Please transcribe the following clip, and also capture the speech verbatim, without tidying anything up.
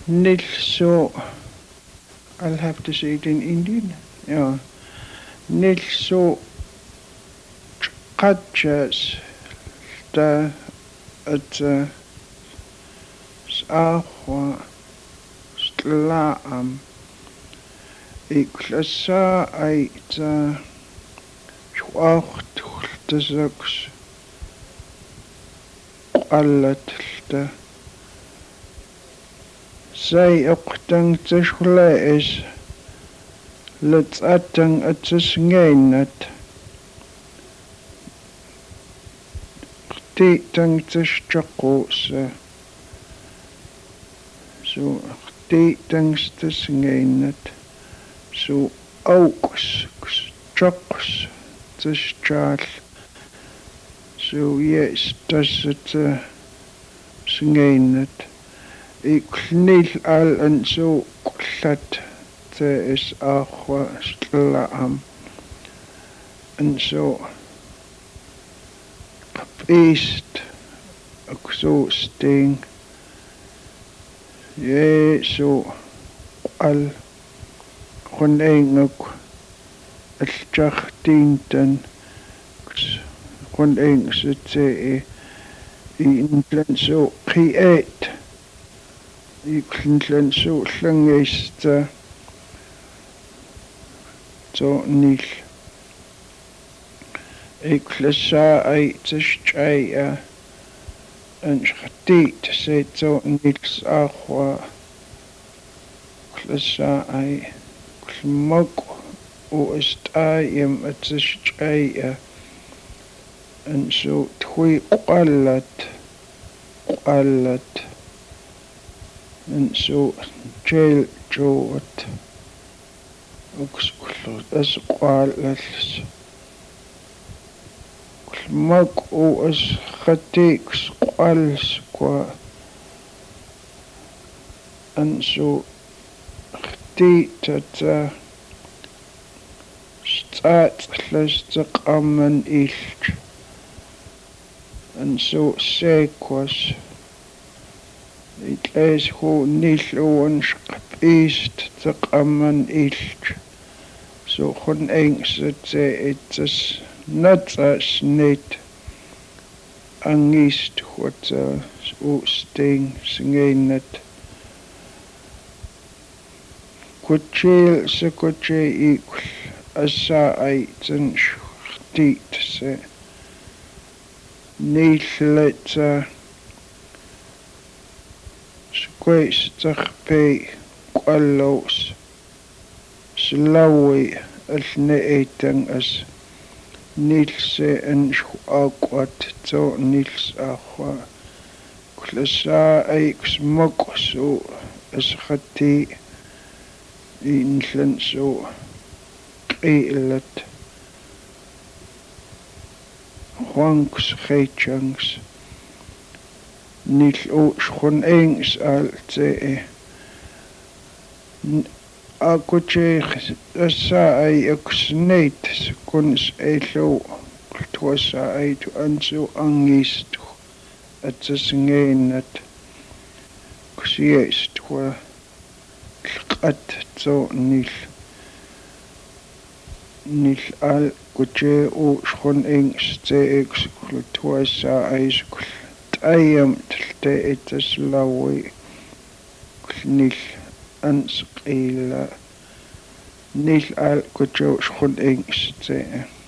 Nil so, I'll have to say it in Indian. Yeah. Nil so qatjas da at s'ahwa stlaam iklasa aita schwachtultasaks qallatlta say uqtang tashula is let's atang atsngainat ti tang tashqus so ti tang stasngainat so auks chucks tashchal so yes does it uh, sngainat iknil al and so qlat te is ahwa stlaam and so east exhausting yeah so al khonenguk alchachtintan khoneng sete in so create iklen so llangesta so nil iklasa ay tashchaya and khtit se so nils ahwa klasa ay klmok o istayem atashchaya and so thui qallat qallat and so jail jowat ukskulot as qallat mak o as khatix qals qua and so khtitat stat lastaqaman ilch and so sequas it is who nil east taqaman ilch so khon engs it is not as neat angist what uh, sting singainet kuchil se kuche equal asa ay tan khtit se nillet squash taqpe qallos slawi alneetan as nilse en aquat to nils ahwa klasa aix mokso as khati in so qeelat Juanks Geichans nil o schon engs al te akuche asa ay aksneit kuns elo tuasa ay tu anso angist at singainet kusiest wa qat to nil nil al kuche o schon engs te ex tuasa ay ayam te etas lawi nil ans qila nil al kucho schon engs te